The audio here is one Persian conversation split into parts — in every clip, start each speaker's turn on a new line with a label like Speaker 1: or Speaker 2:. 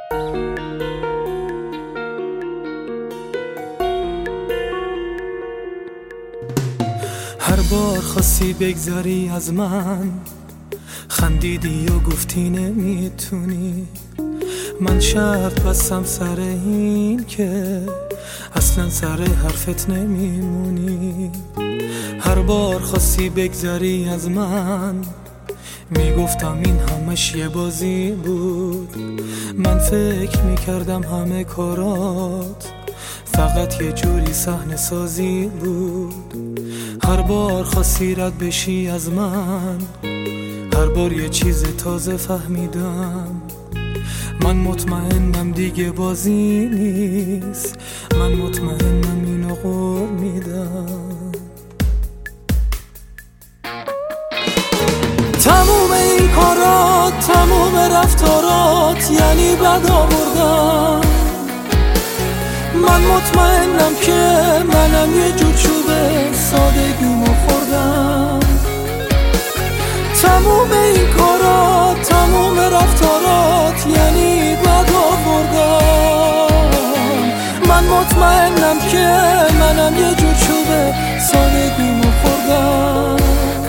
Speaker 1: هر بار خواستی بگذری از من، خندیدی و گفتی نمیتونی. من شرط بستم سر این که اصلا سر حرفت نمیمونی. هر بار خواستی بگذری از من، میگفتم این همش یه بازی بود. من فکر میکردم همه کارات فقط یه جوری صحنه سازی بود. هر بار خواستی رد بشی از من، هر بار یه چیز تازه فهمیدم. من مطمئنم دیگه بازی نیست، من مطمئنم اینو قول میدم. تموم این کارات، تموم رفتارات یعنی بد آوردن. من مطمئنم که منم یه جور چوبه سادگیمو خوردم. تموم این کارات، تموم رفتارات یعنی بد آوردن. من مطمئنم که منم یه جور چوبه سادگیمو خوردم.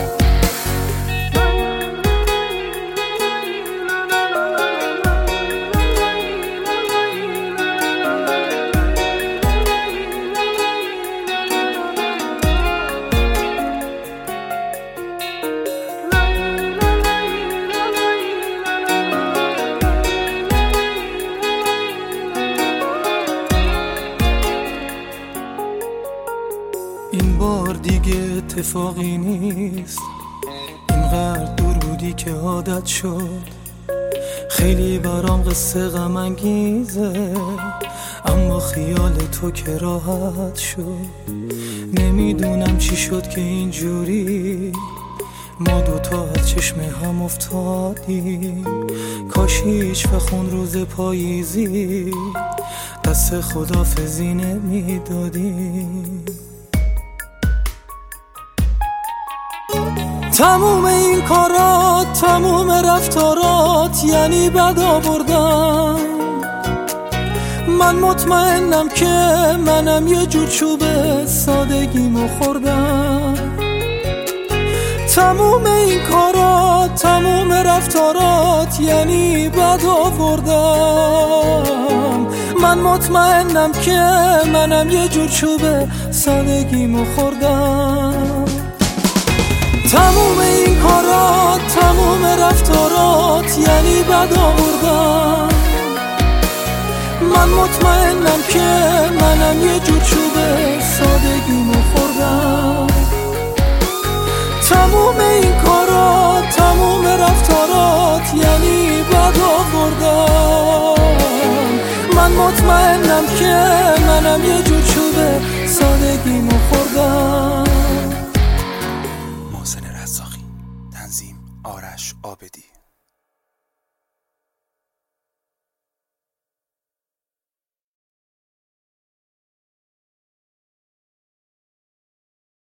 Speaker 1: این بار دیگه اتفاقی نیست، اینقدر دور بودی که عادت شد. خیلی برام قصه غم انگیزه، اما خیال تو که راحت شد. نمیدونم چی شد که اینجوری ما دوتا از چشم هم افتادیم. کاش هیچ بخون روز پاییزی دست خداحافظی نمیدادیم. تموم این کارات، تموم رفتارات یعنی بد آوردن. من مطمئنم که منم یه جور چوبه سادگیمو خوردم. تموم این کارات، تموم رفتارات یعنی بد آوردم. من مطمئنم که منم یه جور چوبه سادگیمو خوردم. تموم این کارات، تموم رفتارات یعنی بد آوردن. من مطمئنم که منم یه جور چوبه سادگیمو خوردم. تموم این کارات، تموم رفتارات یعنی بد آوردن. من مطمئنم که منم یه جور چوبه سادگیمو خوردم.
Speaker 2: تنظیم آرش عابدی.